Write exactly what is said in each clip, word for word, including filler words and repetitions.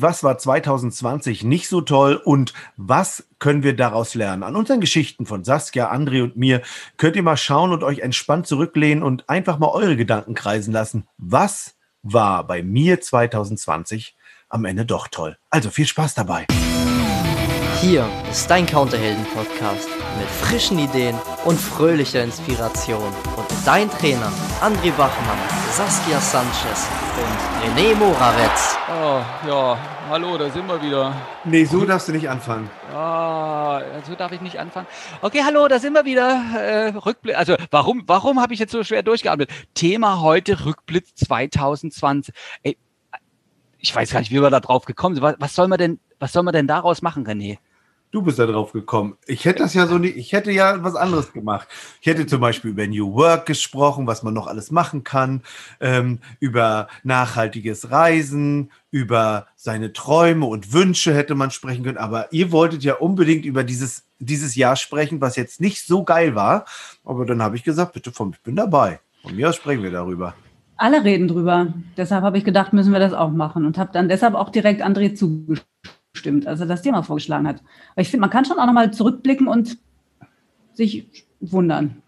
was war zwanzig zwanzig nicht so toll und was können wir daraus lernen? An unseren Geschichten von Saskia, André und mir könnt ihr mal schauen und euch entspannt zurücklehnen und einfach mal eure Gedanken kreisen lassen. Was war bei mir zwanzig zwanzig am Ende doch toll? Also viel Spaß dabei. Hier ist dein Counterhelden-Podcast mit frischen Ideen und fröhlicher Inspiration. Und dein Trainer André Bachmann, Saskia Sanchez und René Morawetz. Oh, ja, hallo, da sind wir wieder. Nee, so darfst du nicht anfangen. Ah, so darf ich nicht anfangen. Okay, hallo, da sind wir wieder. Äh, Rückblick, also warum, warum habe ich jetzt so schwer durchgeatmet? Thema heute Rückblick zwanzig zwanzig. Ey, ich weiß gar nicht, wie wir da drauf gekommen sind. Was, was soll man denn, was soll man denn daraus machen, René? Du bist da drauf gekommen. Ich hätte das ja so nicht, ich hätte ja was anderes gemacht. Ich hätte zum Beispiel über New Work gesprochen, was man noch alles machen kann, ähm, über nachhaltiges Reisen, über seine Träume und Wünsche hätte man sprechen können. Aber ihr wolltet ja unbedingt über dieses, dieses Jahr sprechen, was jetzt nicht so geil war. Aber dann habe ich gesagt, bitte, ich bin dabei. Von mir aus sprechen wir darüber. Alle reden drüber. Deshalb habe ich gedacht, müssen wir das auch machen und habe dann deshalb auch direkt André zugestimmt. Stimmt, als er das Thema vorgeschlagen hat. Aber ich finde, man kann schon auch nochmal zurückblicken und sich wundern.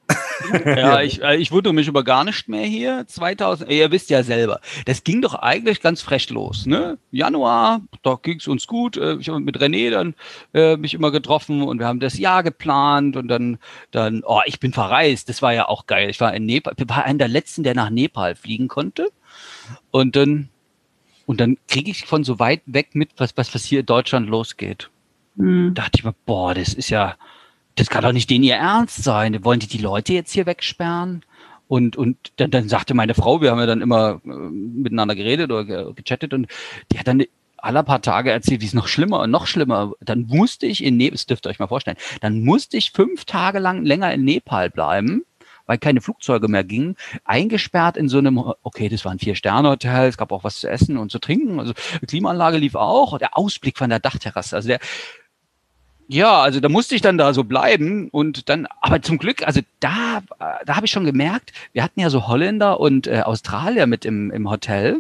Ja, ich, ich wundere mich über gar nicht mehr hier. zweitausend, ihr wisst ja selber, das ging doch eigentlich ganz frech los. Ne? Januar, da ging es uns gut. Ich habe mit René dann äh, mich immer getroffen und wir haben das Jahr geplant und dann, dann, oh, ich bin verreist. Das war ja auch geil. Ich war in Nepal, ich war einer der Letzten, der nach Nepal fliegen konnte. Und dann Und dann kriege ich von so weit weg mit, was, was, was hier in Deutschland losgeht. Mhm. Da dachte ich mir, boah, das ist ja, das kann doch nicht denen ihr Ernst sein. Wollen die die Leute jetzt hier wegsperren? Und, und dann, dann sagte meine Frau, wir haben ja dann immer äh, miteinander geredet oder ge- gechattet und die hat dann alle paar Tage erzählt, wie es noch schlimmer und noch schlimmer. Dann musste ich in Nepal, das dürft ihr euch mal vorstellen, dann musste ich fünf Tage lang länger in Nepal bleiben, weil keine Flugzeuge mehr gingen, eingesperrt in so einem, okay, das war ein Vier-Sterne-Hotel, es gab auch was zu essen und zu trinken, also die Klimaanlage lief auch, der Ausblick von der Dachterrasse, also der, ja, also da musste ich dann da so bleiben und dann, aber zum Glück, also da, da habe ich schon gemerkt, wir hatten ja so Holländer und äh, Australier mit im, im Hotel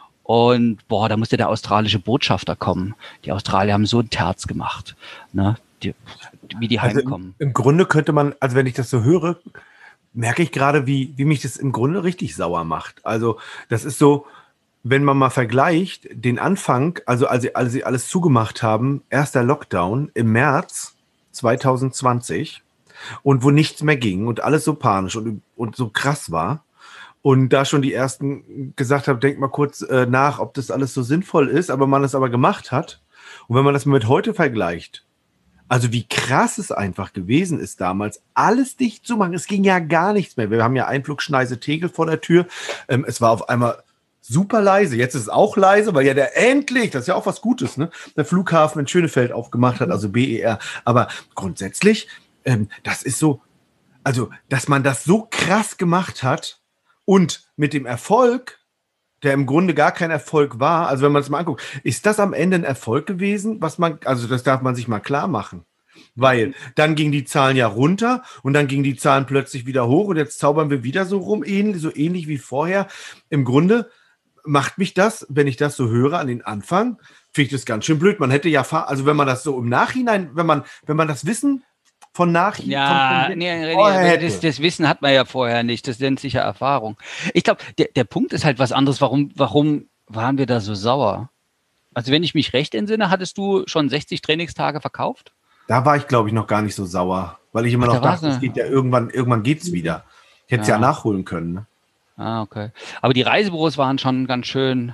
und boah, da musste der australische Botschafter kommen. Die Australier haben so ein Terz gemacht, ne, die, wie die also heimkommen. Im, Im Grunde könnte man, also wenn ich das so höre, merke ich gerade, wie, wie mich das im Grunde richtig sauer macht. Also das ist so, wenn man mal vergleicht, den Anfang, also als sie, als sie alles zugemacht haben, erster Lockdown im März zwanzig zwanzig und wo nichts mehr ging und alles so panisch und, und so krass war und da schon die Ersten gesagt haben, denkt mal kurz äh, nach, ob das alles so sinnvoll ist, aber man es aber gemacht hat. Und wenn man das mit heute vergleicht, also wie krass es einfach gewesen ist damals, alles dicht zu machen. Es ging ja gar nichts mehr. Wir haben ja Einflugschneise Tegel vor der Tür. Ähm, es war auf einmal super leise. Jetzt ist es auch leise, weil ja der endlich, das ist ja auch was Gutes, ne, der Flughafen in Schönefeld aufgemacht hat, also B E R. Aber grundsätzlich, ähm, das ist so, also dass man das so krass gemacht hat und mit dem Erfolg, der im Grunde gar kein Erfolg war, also wenn man es mal anguckt, ist das am Ende ein Erfolg gewesen, was man, also das darf man sich mal klar machen. Weil dann gingen die Zahlen ja runter und dann gingen die Zahlen plötzlich wieder hoch und jetzt zaubern wir wieder so rum, ähnlich, so ähnlich wie vorher. Im Grunde macht mich das, wenn ich das so höre an den Anfang, finde ich das ganz schön blöd. Man hätte ja, also wenn man das so im Nachhinein, wenn man, wenn man das Wissen von Nachhinein. Ja, von, von nee, René, das, das Wissen hat man ja vorher nicht, das nennt sich ja Erfahrung. Ich glaube, der, der Punkt ist halt was anderes, warum, warum waren wir da so sauer? Also wenn ich mich recht entsinne, hattest du schon sechzig Trainingstage verkauft? Da war ich, glaube ich, noch gar nicht so sauer, weil ich immer Ach, noch dachte, eine... es geht ja irgendwann, irgendwann geht's wieder. Ich hätte es ja. ja nachholen können. Ne? Ah, okay. Aber die Reisebüros waren schon ganz schön.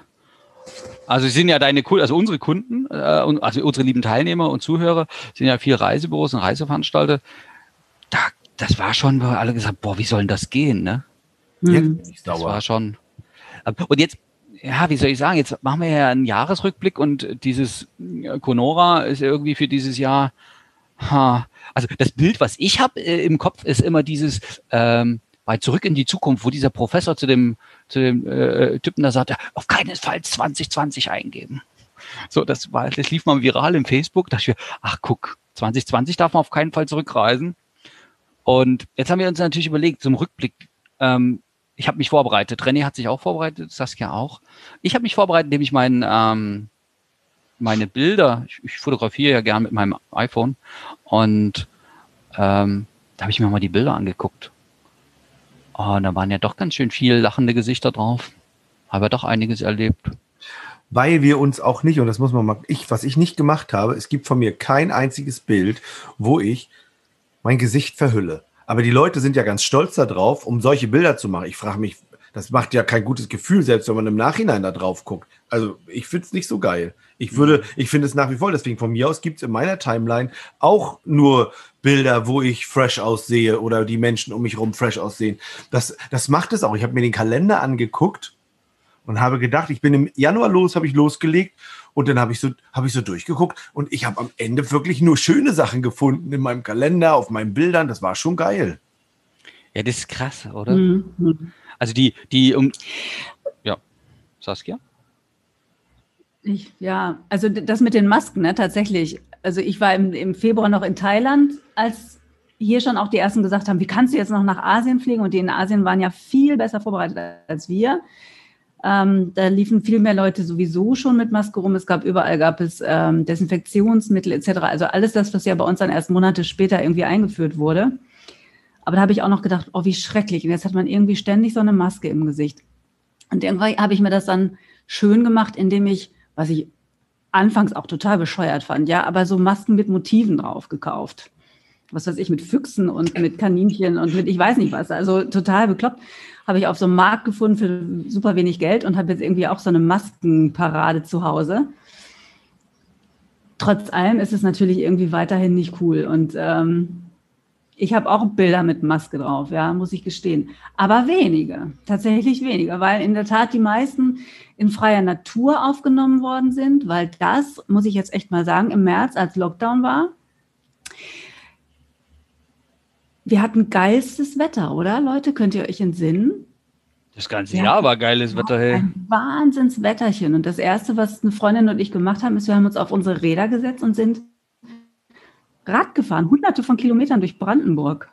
Also es sind ja deine Kunden, also unsere Kunden, äh, also unsere lieben Teilnehmer und Zuhörer sind ja viele Reisebüros und Reiseveranstalter. Da, das war schon, wo alle gesagt, boah, wie soll denn das gehen, ne? Hm. Das war schon. Und jetzt, ja, wie soll ich sagen, jetzt machen wir ja einen Jahresrückblick und dieses Conora ist irgendwie für dieses Jahr, ha, also das Bild, was ich habe äh, im Kopf, ist immer dieses, ähm, bei Zurück in die Zukunft, wo dieser Professor zu dem, zu dem äh, Typen da sagte, auf keinen Fall zwanzig zwanzig eingeben. So, das war, das lief mal viral im Facebook. Da dachte ich mir, ach guck, zwanzig zwanzig darf man auf keinen Fall zurückreisen. Und jetzt haben wir uns natürlich überlegt, zum Rückblick, ähm, ich habe mich vorbereitet. René hat sich auch vorbereitet, Saskia auch. Ich habe mich vorbereitet, indem ich meinen, ähm, meine Bilder, ich, ich fotografiere ja gern mit meinem iPhone und ähm, da habe ich mir mal die Bilder angeguckt. Und da waren ja doch ganz schön viele lachende Gesichter drauf. Habe doch einiges erlebt. Weil wir uns auch nicht, und das muss man mal, ich, was ich nicht gemacht habe, es gibt von mir kein einziges Bild, wo ich mein Gesicht verhülle. Aber die Leute sind ja ganz stolz darauf, um solche Bilder zu machen. Ich frage mich, das macht ja kein gutes Gefühl, selbst wenn man im Nachhinein da drauf guckt. Also ich finde es nicht so geil. Ich würde, ich finde es nach wie vor, deswegen von mir aus gibt es in meiner Timeline auch nur Bilder, wo ich fresh aussehe oder die Menschen um mich rum fresh aussehen. Das, das macht es auch. Ich habe mir den Kalender angeguckt und habe gedacht, ich bin im Januar los, habe ich losgelegt und dann habe ich so, habe ich so durchgeguckt und ich habe am Ende wirklich nur schöne Sachen gefunden in meinem Kalender, auf meinen Bildern. Das war schon geil. Ja, das ist krass, oder? Mhm. Also die, die, um, ja, Saskia? Ich, ja, also das mit den Masken, ne, tatsächlich. Also ich war im, im Februar noch in Thailand, als hier schon auch die Ersten gesagt haben, wie kannst du jetzt noch nach Asien fliegen? Und die in Asien waren ja viel besser vorbereitet als wir. Ähm, da liefen viel mehr Leute sowieso schon mit Maske rum. Es gab überall gab es ähm, Desinfektionsmittel et cetera. Also alles das, was ja bei uns dann erst Monate später irgendwie eingeführt wurde. Aber da habe ich auch noch gedacht, oh, wie schrecklich. Und jetzt hat man irgendwie ständig so eine Maske im Gesicht. Und irgendwann habe ich mir das dann schön gemacht, indem ich, was ich anfangs auch total bescheuert fand, ja, aber so Masken mit Motiven drauf gekauft. Was weiß ich, mit Füchsen und mit Kaninchen und mit ich weiß nicht was. Also total bekloppt. Habe ich auf so einem Markt gefunden für super wenig Geld und habe jetzt irgendwie auch so eine Maskenparade zu Hause. Trotz allem ist es natürlich irgendwie weiterhin nicht cool. Und ähm, ich habe auch Bilder mit Maske drauf, ja, muss ich gestehen. Aber wenige, tatsächlich wenige, weil in der Tat die meisten in freier Natur aufgenommen worden sind, weil das, muss ich jetzt echt mal sagen, im März, als Lockdown war, wir hatten geilstes Wetter, oder, Leute? Könnt ihr euch entsinnen? Das ganze Jahr war geiles Wetter, hey. Ein Wahnsinnswetterchen. Und das Erste, was eine Freundin und ich gemacht haben, ist, wir haben uns auf unsere Räder gesetzt und sind Rad gefahren, hunderte von Kilometern durch Brandenburg.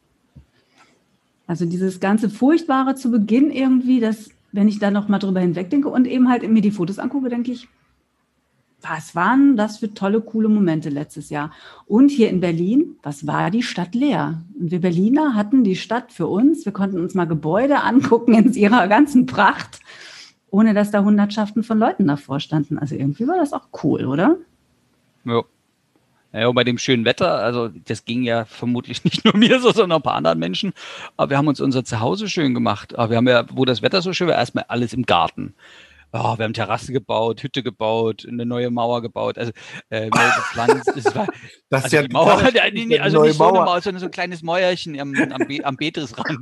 Also dieses ganze Furchtbare zu Beginn irgendwie, das, wenn ich da noch mal drüber hinwegdenke und eben halt mir die Fotos angucke, denke ich, was waren das für tolle, coole Momente letztes Jahr. Und hier in Berlin, was war die Stadt leer? Und wir Berliner hatten die Stadt für uns. Wir konnten uns mal Gebäude angucken in ihrer ganzen Pracht, ohne dass da Hundertschaften von Leuten davor standen. Also irgendwie war das auch cool, oder? Ja. Ja, und bei dem schönen Wetter, also das ging ja vermutlich nicht nur mir so, sondern ein paar anderen Menschen, aber wir haben uns unser Zuhause schön gemacht. Aber wir haben ja, wo das Wetter so schön war, erstmal alles im Garten. Oh, wir haben Terrasse gebaut, Hütte gebaut, eine neue Mauer gebaut, also äh, neu gepflanzt. Das war, das also ja die Mauer, das die, die, die, also nicht so eine Mauer, sondern so ein kleines Mäuerchen am, am, Be am Betrisrand.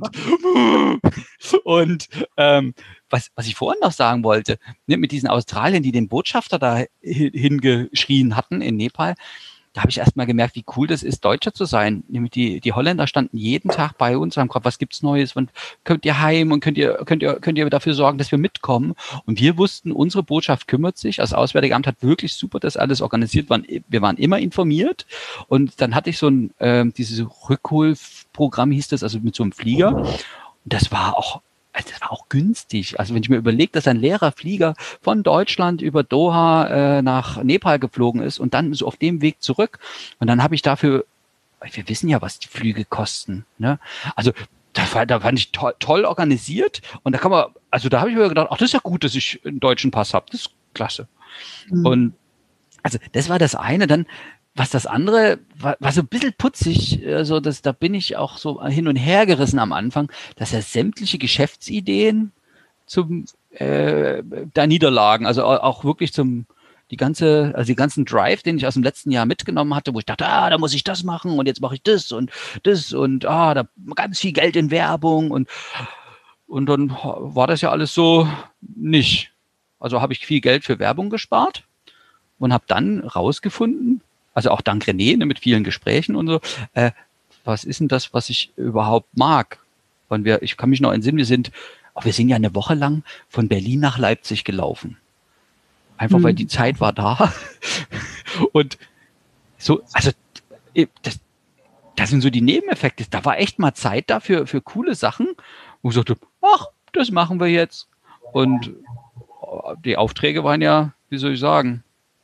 Und ähm, was, was ich vorhin noch sagen wollte, ne, mit diesen Australiern, die den Botschafter da hingeschrien hatten in Nepal, da habe ich erst mal gemerkt, wie cool das ist, Deutscher zu sein. Nämlich die, die Holländer standen jeden Tag bei uns und haben gefragt, was gibt's Neues? Und könnt ihr heim und könnt ihr, könnt ihr, könnt ihr dafür sorgen, dass wir mitkommen? Und wir wussten, unsere Botschaft kümmert sich. Das Auswärtige Amt hat wirklich super das alles organisiert. Wir waren immer informiert. Und dann hatte ich so ein, äh, dieses Rückholprogramm hieß das, also mit so einem Flieger. Und das war auch, das war auch günstig. Also wenn ich mir überlege, dass ein leerer Flieger von Deutschland über Doha äh, nach Nepal geflogen ist und dann so auf dem Weg zurück. Und dann habe ich dafür, wir wissen ja, was die Flüge kosten. Ne? Also da, war, da fand ich toll, toll organisiert. Und da kann man, also da habe ich mir gedacht, ach, das ist ja gut, dass ich einen deutschen Pass habe. Das ist klasse. Mhm. Und also das war das eine. Dann was das andere war, war so ein bisschen putzig, also das, da bin ich auch so hin und her gerissen am Anfang, dass er sämtliche Geschäftsideen zum äh, da niederlagen, also auch wirklich zum die ganze, also die ganzen Drive, den ich aus dem letzten Jahr mitgenommen hatte, wo ich dachte, ah, da muss ich das machen und jetzt mache ich das und das und ah, da ganz viel Geld in Werbung und und dann war das ja alles so nicht. Also habe ich viel Geld für Werbung gespart und habe dann rausgefunden, also auch dank René, ne, mit vielen Gesprächen und so, äh, was ist denn das, was ich überhaupt mag? Und wir, ich kann mich noch entsinnen, wir sind, oh, wir sind ja eine Woche lang von Berlin nach Leipzig gelaufen. Einfach, mhm. weil die Zeit war da. Und so, also, das, das sind so die Nebeneffekte. Da war echt mal Zeit dafür, für coole Sachen, wo ich sagte, ach, das machen wir jetzt. Und die Aufträge waren ja, wie soll ich sagen,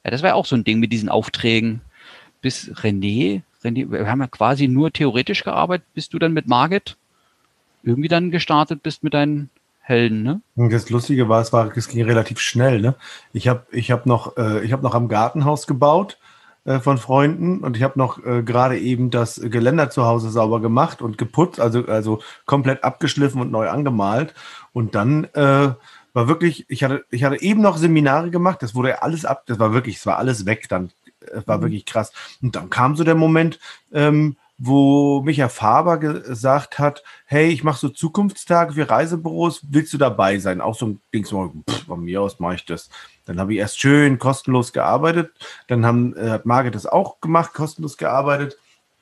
Ja, das war ja auch so ein Ding mit diesen Aufträgen. Bis René, René, wir haben ja quasi nur theoretisch gearbeitet, bis du dann mit Margit irgendwie dann gestartet bist mit deinen Helden, ne? Das Lustige war, es war, es ging relativ schnell, ne? Ich habe ich hab noch, äh, ich hab noch am Gartenhaus gebaut äh, von Freunden und ich habe noch äh, gerade eben das Geländer zu Hause sauber gemacht und geputzt, also, also komplett abgeschliffen und neu angemalt. Und dann äh, war wirklich, ich hatte, ich hatte eben noch Seminare gemacht, das wurde ja alles ab, das war wirklich, es war alles weg dann. Es war mhm. wirklich krass. Und dann kam so der Moment, ähm, wo Micha Faber gesagt hat, hey, ich mache so Zukunftstage für Reisebüros, willst du dabei sein? Auch so ein Ding, so, pff, von mir aus mache ich das. Dann habe ich erst schön kostenlos gearbeitet, dann haben, äh, hat Margit das auch gemacht, kostenlos gearbeitet.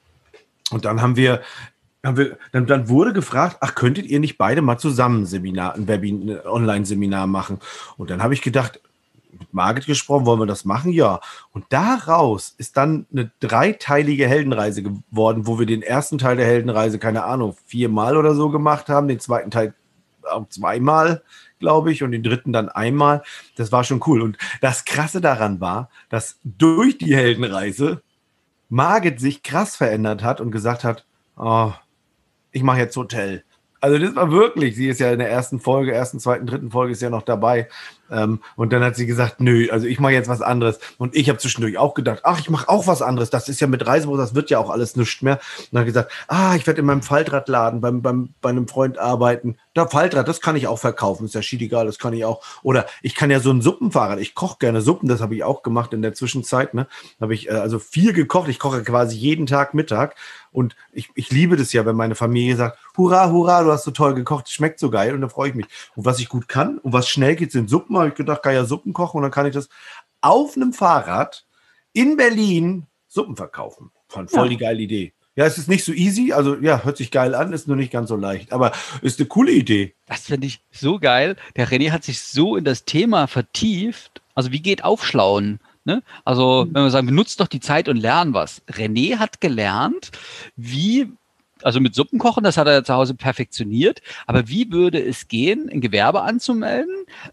Und dann haben wir, haben wir dann, dann wurde gefragt, ach, könntet ihr nicht beide mal zusammen ein Seminar, ein Webinar, ein Online-Seminar machen? Und dann habe ich gedacht, mit Margit gesprochen, wollen wir das machen? Ja. Und daraus ist dann eine dreiteilige Heldenreise geworden, wo wir den ersten Teil der Heldenreise, keine Ahnung, viermal oder so gemacht haben, den zweiten Teil auch zweimal, glaube ich, und den dritten dann einmal. Das war schon cool. Und das Krasse daran war, dass durch die Heldenreise Margit sich krass verändert hat und gesagt hat, oh, ich mache jetzt Hotel. Also das war wirklich, sie ist ja in der ersten Folge, ersten, zweiten, dritten Folge ist ja noch dabei. Ähm, und dann hat sie gesagt, nö, also ich mache jetzt was anderes. Und ich habe zwischendurch auch gedacht, ach, ich mache auch was anderes. Das ist ja mit Reisebüro, das wird ja auch alles nichts mehr. Und dann hat gesagt, ah, ich werde in meinem Faltradladen beim, beim, bei einem Freund arbeiten. Da Faltrad, das kann ich auch verkaufen, ist ja schiedegal, das kann ich auch. Oder ich kann ja so ein Suppenfahrrad, ich koche gerne Suppen, das habe ich auch gemacht in der Zwischenzeit. Ne? Da habe ich äh, also viel gekocht, ich koche quasi jeden Tag Mittag. Und ich, ich liebe das ja, wenn meine Familie sagt, hurra, hurra, du hast so toll gekocht, schmeckt so geil und da freue ich mich. Und was ich gut kann und was schnell geht, sind Suppen, habe ich gedacht, kann ja Suppen kochen und dann kann ich das auf einem Fahrrad in Berlin Suppen verkaufen. Fand voll ja. die geile Idee. Ja, es ist nicht so easy, also ja, hört sich geil an, ist nur nicht ganz so leicht, aber ist eine coole Idee. Das finde ich so geil. Der René hat sich so in das Thema vertieft. Also wie geht Aufschlauen? Ne? Also wenn wir sagen, benutzt doch die Zeit und lernen was. René hat gelernt, wie, also mit Suppen kochen, das hat er zu Hause perfektioniert, aber wie würde es gehen, ein Gewerbe anzumelden?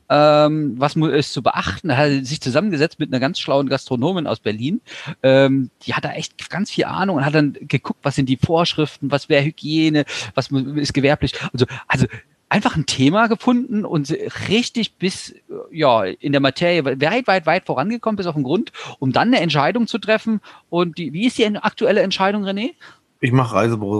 Ähm, was ist zu beachten? Er hat sich zusammengesetzt mit einer ganz schlauen Gastronomin aus Berlin. Ähm, die hat da echt ganz viel Ahnung und hat dann geguckt, was sind die Vorschriften, was wäre Hygiene, was ist gewerblich. Also, also einfach ein Thema gefunden und richtig bis ja in der Materie weit, weit, weit vorangekommen, bis auf den Grund, um dann eine Entscheidung zu treffen. Und die, wie ist die aktuelle Entscheidung, René? Ich mache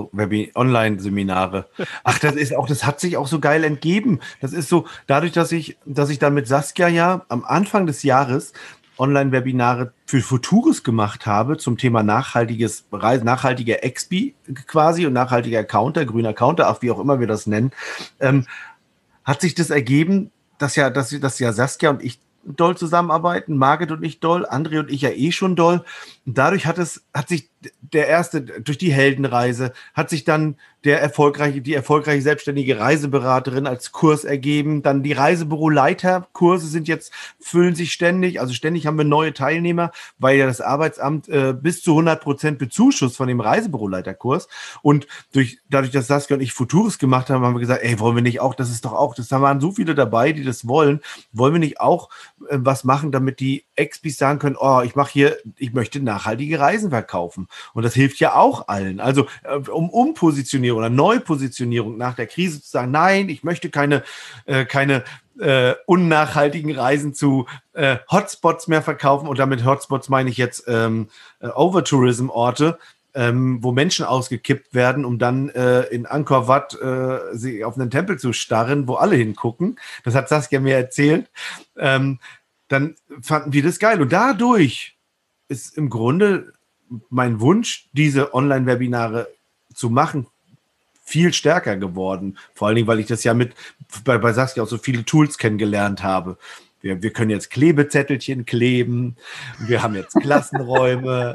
Reisebüro-Online-Seminare. Ach, das ist auch, das hat sich auch so geil entgeben. Das ist so, dadurch, dass ich, dass ich dann mit Saskia ja am Anfang des Jahres Online-Webinare für Futures gemacht habe zum Thema nachhaltiges Reisen, nachhaltiger Expi quasi und nachhaltiger Counter, grüner Counter, auch wie auch immer wir das nennen, ähm, hat sich das ergeben, dass ja, dass, dass ja Saskia und ich doll zusammenarbeiten, Margit und ich doll, André und ich ja eh schon doll. Und dadurch hat es, hat sich der erste, durch die Heldenreise, hat sich dann der erfolgreiche, die erfolgreiche selbstständige Reiseberaterin als Kurs ergeben. Dann die Reisebüroleiterkurse sind jetzt, füllen sich ständig. Also ständig haben wir neue Teilnehmer, weil ja das Arbeitsamt äh, bis zu hundert Prozent bezuschusst von dem Reisebüroleiterkurs. Und durch, dadurch, dass Saskia und ich Futures gemacht haben, haben wir gesagt, ey, wollen wir nicht auch, das ist doch auch, das, da waren so viele dabei, die das wollen, wollen wir nicht auch äh, was machen, damit die Expis sagen können, oh, ich mache hier, ich möchte nachhaltige Reisen verkaufen. Und das hilft ja auch allen. Also äh, um Umpositionierung oder Neupositionierung nach der Krise zu sagen, nein, ich möchte keine, äh, keine äh, unnachhaltigen Reisen zu äh, Hotspots mehr verkaufen. Und damit Hotspots meine ich jetzt ähm, äh, Overtourism-Orte, ähm, wo Menschen ausgekippt werden, um dann äh, in Angkor Wat äh, sie auf einen Tempel zu starren, wo alle hingucken. Das hat Saskia mir erzählt. Ähm, dann fanden wir das geil. Und dadurch ist im Grunde mein Wunsch, diese Online-Webinare zu machen, viel stärker geworden. Vor allen Dingen, weil ich das ja mit bei, bei Saskia auch so viele Tools kennengelernt habe. Wir, wir können jetzt Klebezettelchen kleben. Wir haben jetzt Klassenräume.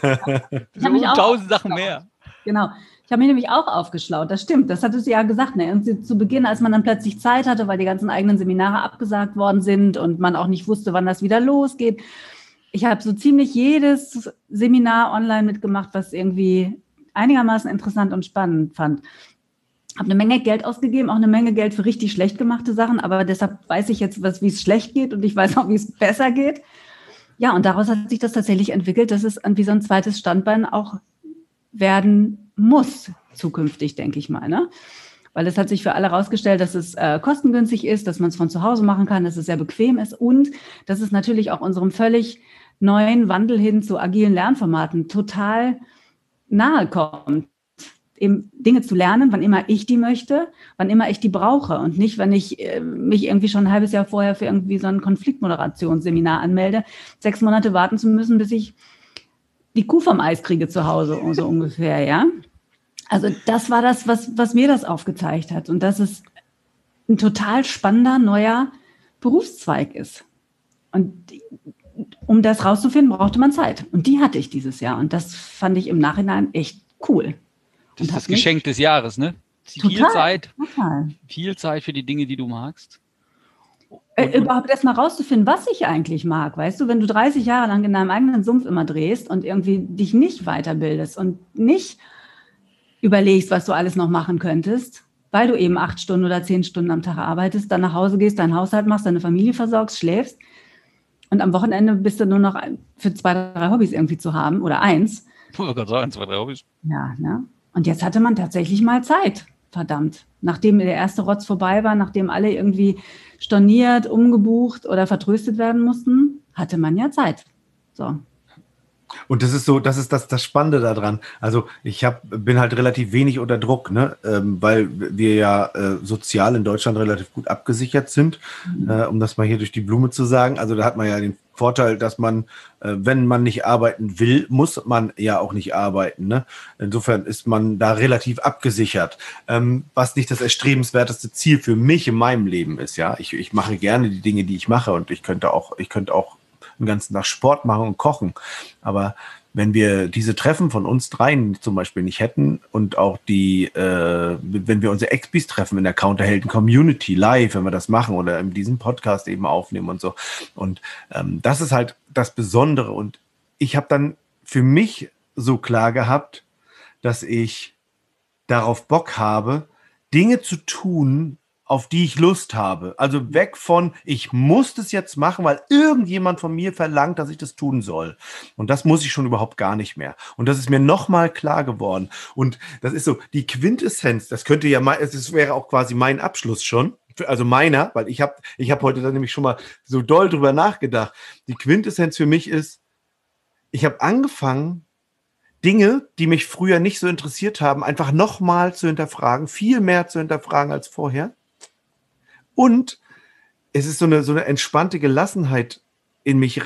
So tausend Sachen mehr. Genau. Ich habe mich nämlich auch aufgeschlaut. Das stimmt. Das hattest du ja gesagt. Ne? Und zu Beginn, als man dann plötzlich Zeit hatte, weil die ganzen eigenen Seminare abgesagt worden sind und man auch nicht wusste, wann das wieder losgeht. Ich habe so ziemlich jedes Seminar online mitgemacht, was irgendwie einigermaßen interessant und spannend fand. Habe eine Menge Geld ausgegeben, auch eine Menge Geld für richtig schlecht gemachte Sachen, aber deshalb weiß ich jetzt, wie es schlecht geht und ich weiß auch, wie es besser geht. Ja, und daraus hat sich das tatsächlich entwickelt, dass es wie so ein zweites Standbein auch werden muss, zukünftig, denke ich mal, ne? Weil es hat sich für alle herausgestellt, dass es äh, kostengünstig ist, dass man es von zu Hause machen kann, dass es sehr bequem ist und dass es natürlich auch unserem völlig neuen Wandel hin zu agilen Lernformaten total nahe kommt. Eben Dinge zu lernen, wann immer ich die möchte, wann immer ich die brauche und nicht, wenn ich äh, mich irgendwie schon ein halbes Jahr vorher für irgendwie so ein Konfliktmoderationsseminar anmelde, sechs Monate warten zu müssen, bis ich die Kuh vom Eis kriege zu Hause, so ungefähr, ja. Also das war das, was, was mir das aufgezeigt hat und dass es ein total spannender, neuer Berufszweig ist. Und um das rauszufinden, brauchte man Zeit. Und die hatte ich dieses Jahr. Und das fand ich im Nachhinein echt cool. Das ist Und das Geschenk des Jahres, ne? Viel Total, Zeit, total. viel Zeit für die Dinge, die du magst. Äh, überhaupt erst mal rauszufinden, was ich eigentlich mag. Weißt du, wenn du dreißig Jahre lang in deinem eigenen Sumpf immer drehst und irgendwie dich nicht weiterbildest und nicht überlegst, was du alles noch machen könntest, weil du eben acht Stunden oder zehn Stunden am Tag arbeitest, dann nach Hause gehst, deinen Haushalt machst, deine Familie versorgst, schläfst und am Wochenende bist du nur noch für zwei, drei Hobbys irgendwie zu haben oder eins. Ich wollte gerade sagen, zwei, drei Hobbys. Ja, ne? Und jetzt hatte man tatsächlich mal Zeit, verdammt. Nachdem der erste Rotz vorbei war, nachdem alle irgendwie storniert, umgebucht oder vertröstet werden mussten, hatte man ja Zeit. So. Und das ist so, das ist das, das Spannende daran. Also ich hab, bin halt relativ wenig unter Druck, ne? Ähm, weil wir ja äh, sozial in Deutschland relativ gut abgesichert sind, mhm. äh, um das mal hier durch die Blume zu sagen. Also da hat man ja den Vorteil, dass man, äh, wenn man nicht arbeiten will, muss man ja auch nicht arbeiten, ne? Insofern ist man da relativ abgesichert, ähm, was nicht das erstrebenswerteste Ziel für mich in meinem Leben ist. Ja, ich, ich mache gerne die Dinge, die ich mache und ich könnte auch, ich könnte auch den ganzen Tag Sport machen und kochen. Aber wenn wir diese Treffen von uns dreien zum Beispiel nicht hätten und auch die, äh, wenn wir unsere Expis treffen in der Counterhelden-Community live, wenn wir das machen oder in diesem Podcast eben aufnehmen und so. Und ähm, das ist halt das Besondere. Und ich habe dann für mich so klar gehabt, dass ich darauf Bock habe, Dinge zu tun, auf die ich Lust habe. Also weg von, ich muss das jetzt machen, weil irgendjemand von mir verlangt, dass ich das tun soll. Und das muss ich schon überhaupt gar nicht mehr. Und das ist mir nochmal klar geworden. Und das ist so, die Quintessenz, das könnte ja mal, das wäre auch quasi mein Abschluss schon. Also meiner, weil ich habe ich hab heute dann nämlich schon mal so doll drüber nachgedacht. Die Quintessenz für mich ist, ich habe angefangen, Dinge, die mich früher nicht so interessiert haben, einfach nochmal zu hinterfragen, viel mehr zu hinterfragen als vorher. Und es ist so eine, so eine entspannte Gelassenheit in mich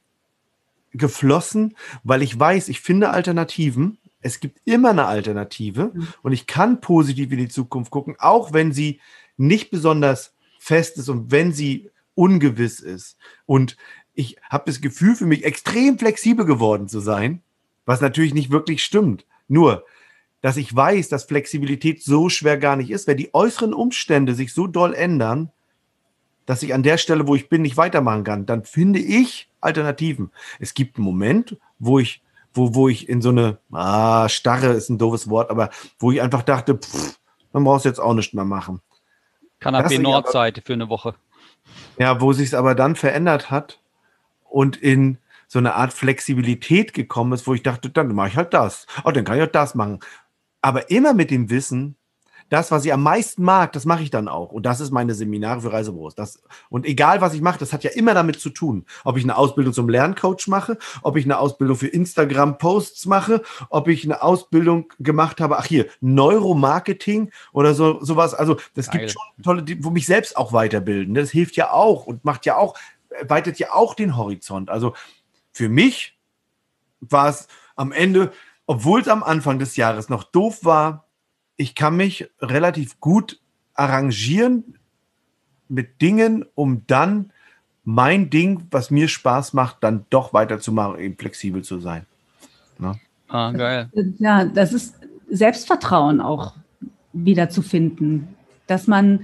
reingeflossen, weil ich weiß, ich finde Alternativen. Es gibt immer eine Alternative mhm. und ich kann positiv in die Zukunft gucken, auch wenn sie nicht besonders fest ist und wenn sie ungewiss ist. Und ich habe das Gefühl, für mich extrem flexibel geworden zu sein, was natürlich nicht wirklich stimmt. Nur, dass ich weiß, dass Flexibilität so schwer gar nicht ist, wenn die äußeren Umstände sich so doll ändern, dass ich an der Stelle, wo ich bin, nicht weitermachen kann, dann finde ich Alternativen. Es gibt einen Moment, wo ich, wo, wo ich in so eine, ah, Starre ist ein doofes Wort, aber wo ich einfach dachte, pff, man braucht es jetzt auch nicht mehr machen. Kanapé Nordseite für eine Woche. Ja, wo sich es aber dann verändert hat und in so eine Art Flexibilität gekommen ist, wo ich dachte, dann mache ich halt das. Oh, dann kann ich auch das machen. Aber immer mit dem Wissen, das, was ich am meisten mag, das mache ich dann auch. Und das ist meine Seminare für Reisebüros. Das, und egal, was ich mache, das hat ja immer damit zu tun. Ob ich eine Ausbildung zum Lerncoach mache, ob ich eine Ausbildung für Instagram-Posts mache, ob ich eine Ausbildung gemacht habe, ach hier, Neuromarketing oder so sowas. Also das Geil. Gibt schon tolle, die, wo mich selbst auch weiterbilden. Das hilft ja auch und macht ja auch, weitet ja auch den Horizont. Also für mich war es am Ende, obwohl es am Anfang des Jahres noch doof war, ich kann mich relativ gut arrangieren mit Dingen, um dann mein Ding, was mir Spaß macht, dann doch weiterzumachen, eben flexibel zu sein. Ne? Ah, geil. Ja, das ist Selbstvertrauen auch wieder zu finden, dass man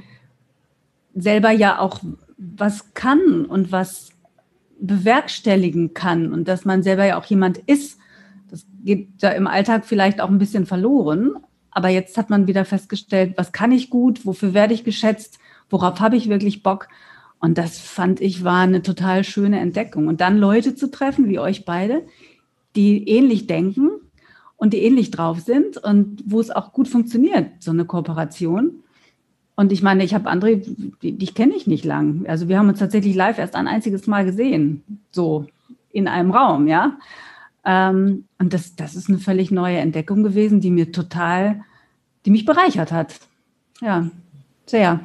selber ja auch was kann und was bewerkstelligen kann und dass man selber ja auch jemand ist. Das geht ja im Alltag vielleicht auch ein bisschen verloren, aber jetzt hat man wieder festgestellt, was kann ich gut, wofür werde ich geschätzt, worauf habe ich wirklich Bock Und das fand ich war eine total schöne Entdeckung. Und dann Leute zu treffen, wie euch beide, die ähnlich denken und die ähnlich drauf sind und wo es auch gut funktioniert, so eine Kooperation. Und ich meine, ich habe André, dich kenne ich nicht lang. Also wir haben uns tatsächlich live erst ein einziges Mal gesehen, so in einem Raum, ja. Ähm, und das, das ist eine völlig neue Entdeckung gewesen, die mir total, die mich bereichert hat. Ja, sehr.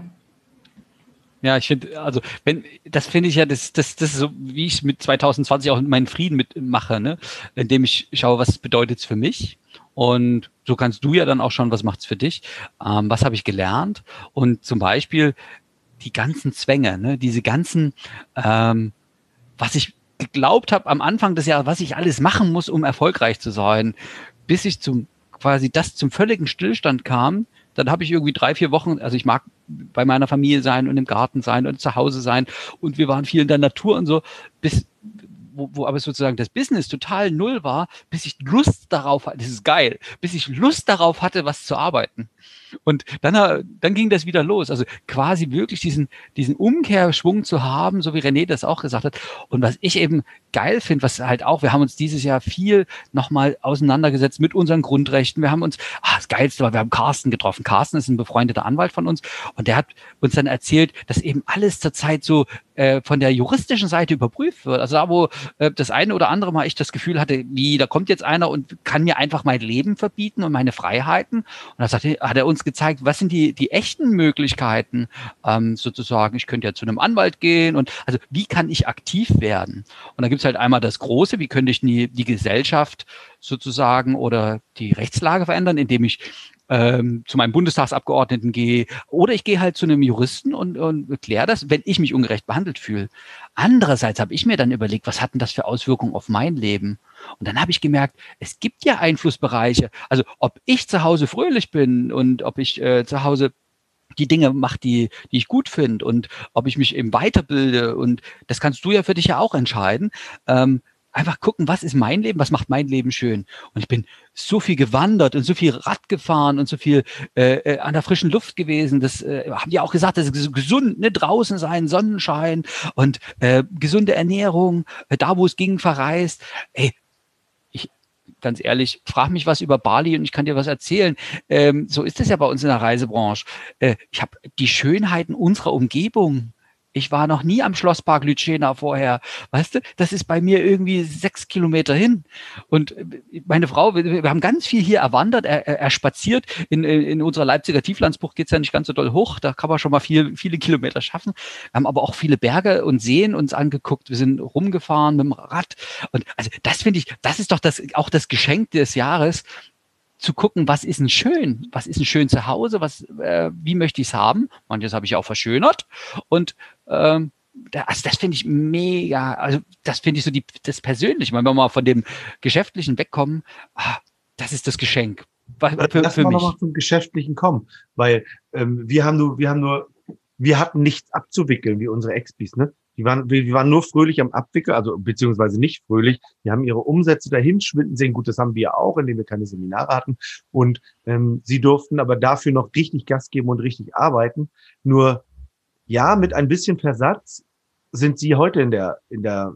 Ja, ich finde, also wenn, das finde ich ja, das, das, das ist so, wie ich mit zwanzig zwanzig auch meinen Frieden mitmache, ne, indem ich schaue, was bedeutet es für mich. Und so kannst du ja dann auch schauen, was macht es für dich, ähm, was habe ich gelernt. Und zum Beispiel die ganzen Zwänge, ne, diese ganzen, ähm, was ich geglaubt habe am Anfang des Jahres, was ich alles machen muss, um erfolgreich zu sein, bis ich zum quasi das zum völligen Stillstand kam. Dann habe ich irgendwie drei, vier Wochen, also ich mag bei meiner Familie sein und im Garten sein und zu Hause sein und wir waren viel in der Natur und so, bis wo, wo aber sozusagen das Business total null war, bis ich Lust darauf hatte, das ist geil, bis ich Lust darauf hatte, was zu arbeiten. Und dann, dann ging das wieder los. Also quasi wirklich diesen, diesen Umkehrschwung zu haben, so wie René das auch gesagt hat. Und was ich eben geil finde, was halt auch, wir haben uns dieses Jahr viel nochmal auseinandergesetzt mit unseren Grundrechten. Wir haben uns, ah, das Geilste war, wir haben Carsten getroffen. Carsten ist ein befreundeter Anwalt von uns und der hat uns dann erzählt, dass eben alles zurzeit so äh, von der juristischen Seite überprüft wird. Also da, wo äh, das eine oder andere Mal ich das Gefühl hatte, wie, da kommt jetzt einer und kann mir einfach mein Leben verbieten und meine Freiheiten. Und da sagte, hat er uns gezeigt, was sind die, die echten Möglichkeiten, ähm, sozusagen, ich könnte ja zu einem Anwalt gehen und also wie kann ich aktiv werden? Und da gibt es halt einmal das Große, wie könnte ich die, die Gesellschaft sozusagen oder die Rechtslage verändern, indem ich ähm, zu meinem Bundestagsabgeordneten gehe oder ich gehe halt zu einem Juristen und, und kläre das, wenn ich mich ungerecht behandelt fühle. Andererseits habe ich mir dann überlegt, was hat denn das für Auswirkungen auf mein Leben? Und dann habe ich gemerkt, es gibt ja Einflussbereiche. Also ob ich zu Hause fröhlich bin und ob ich äh, zu Hause die Dinge mache, die, die ich gut finde und ob ich mich eben weiterbilde. Und das kannst du ja für dich ja auch entscheiden. Ähm, einfach gucken, was ist mein Leben, was macht mein Leben schön. Und ich bin so viel gewandert und so viel Rad gefahren und so viel äh, an der frischen Luft gewesen. Das äh, haben die auch gesagt, das ist gesund, ne? Draußen sein, Sonnenschein und äh, gesunde Ernährung, äh, da wo es ging, verreist. Ey, ich ganz ehrlich, frag mich was über Bali und ich kann dir was erzählen. Ähm, so ist es ja bei uns in der Reisebranche. Äh, ich habe die Schönheiten unserer Umgebung. Ich war noch nie am Schlosspark Lütschena vorher. Weißt du, das ist bei mir irgendwie sechs Kilometer hin. Und meine Frau, wir, wir haben ganz viel hier erwandert, er, er, er spaziert. In, in unserer Leipziger Tieflandsbucht geht es ja nicht ganz so doll hoch. Da kann man schon mal viel, viele Kilometer schaffen. Wir haben aber auch viele Berge und Seen uns angeguckt. Wir sind rumgefahren mit dem Rad. Und also das finde ich, das ist doch das, auch das Geschenk des Jahres, zu gucken, was ist denn schön? Was ist denn schön zu Hause? Was, äh, wie möchte ich es haben? Manches habe ich auch verschönert. Und ähm, da, also das finde ich mega, also das finde ich so die, das Persönliche. Wenn wir mal von dem Geschäftlichen wegkommen, ah, das ist das Geschenk. Für, Lass für mal mich. noch mal zum Geschäftlichen kommen, weil ähm, wir haben nur, wir haben nur, wir hatten nichts abzuwickeln, wie unsere Expis, ne? Die waren, wir waren nur fröhlich am Abwickeln, also beziehungsweise nicht fröhlich. Die haben ihre Umsätze dahin schwinden sehen. Gut, das haben wir auch, indem wir keine Seminare hatten. Und ähm, sie durften aber dafür noch richtig Gas geben und richtig arbeiten. Nur, ja, mit ein bisschen Versatz sind sie heute in der, in der,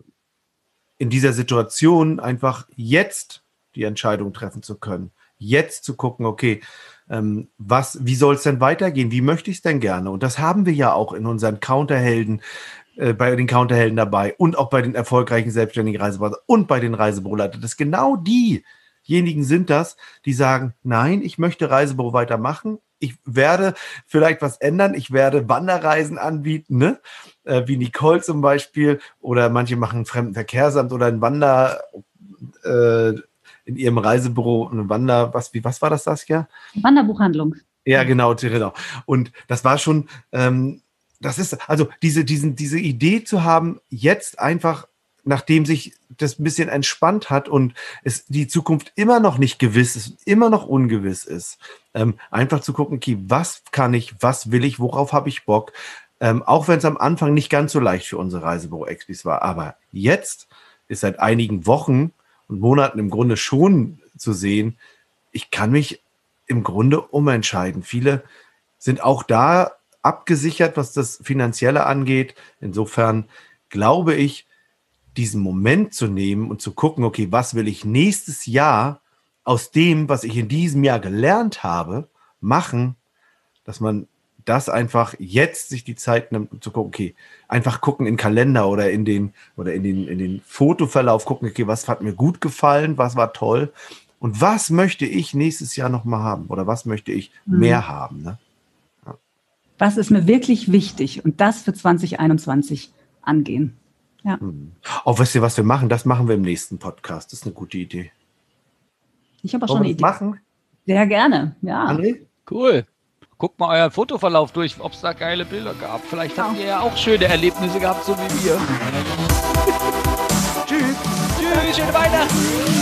in dieser Situation einfach jetzt die Entscheidung treffen zu können. Jetzt zu gucken, okay, ähm, was, wie soll es denn weitergehen? Wie möchte ich es denn gerne? Und das haben wir ja auch in unseren Counterhelden, äh, bei den Counterhelden dabei und auch bei den erfolgreichen selbstständigen Reiseberater und bei den Reisebüroleitern. Das genau diejenigen sind das, die sagen, nein, ich möchte Reisebüro weitermachen. Ich werde vielleicht was ändern. Ich werde Wanderreisen anbieten, ne? Äh, wie Nicole zum Beispiel. Oder manche machen ein Fremdenverkehrsamt oder ein Wander, äh, in ihrem Reisebüro, eine Wander, was, wie, was war das, Saskia? Wanderbuchhandlung. Ja, genau, genau. Und das war schon, ähm, das ist, also diese, diesen, diese Idee zu haben, jetzt einfach, nachdem sich das ein bisschen entspannt hat und es die Zukunft immer noch nicht gewiss ist, immer noch ungewiss ist, ähm, einfach zu gucken, okay, was kann ich, was will ich, worauf habe ich Bock, ähm, auch wenn es am Anfang nicht ganz so leicht für unsere Reisebüro-Expis war, aber jetzt ist seit einigen Wochen und Monaten im Grunde schon zu sehen, ich kann mich im Grunde umentscheiden. Viele sind auch da abgesichert, was das Finanzielle angeht. Insofern glaube ich, diesen Moment zu nehmen und zu gucken, okay, was will ich nächstes Jahr aus dem, was ich in diesem Jahr gelernt habe, machen, dass man das einfach jetzt sich die Zeit nimmt, um zu gucken, okay, einfach gucken in den Kalender oder in den, oder in den, in den Fotoverlauf gucken, okay, was hat mir gut gefallen, was war toll und was möchte ich nächstes Jahr nochmal haben oder was möchte ich mhm. mehr haben. Ne? Ja. Was ist mir wirklich wichtig und das für zwanzig einundzwanzig angehen. Ja. Mhm. Oh, wisst ihr, was wir machen? Das machen wir im nächsten Podcast. Das ist eine gute Idee. Ich habe auch schon eine Idee. Machen? Sehr gerne, ja. André? Cool. Guckt mal euren Fotoverlauf durch, ob es da geile Bilder gab. Vielleicht habt ihr ja auch schöne Erlebnisse gehabt, so wie wir. Tschüss. Tschüss, schöne Weihnachten.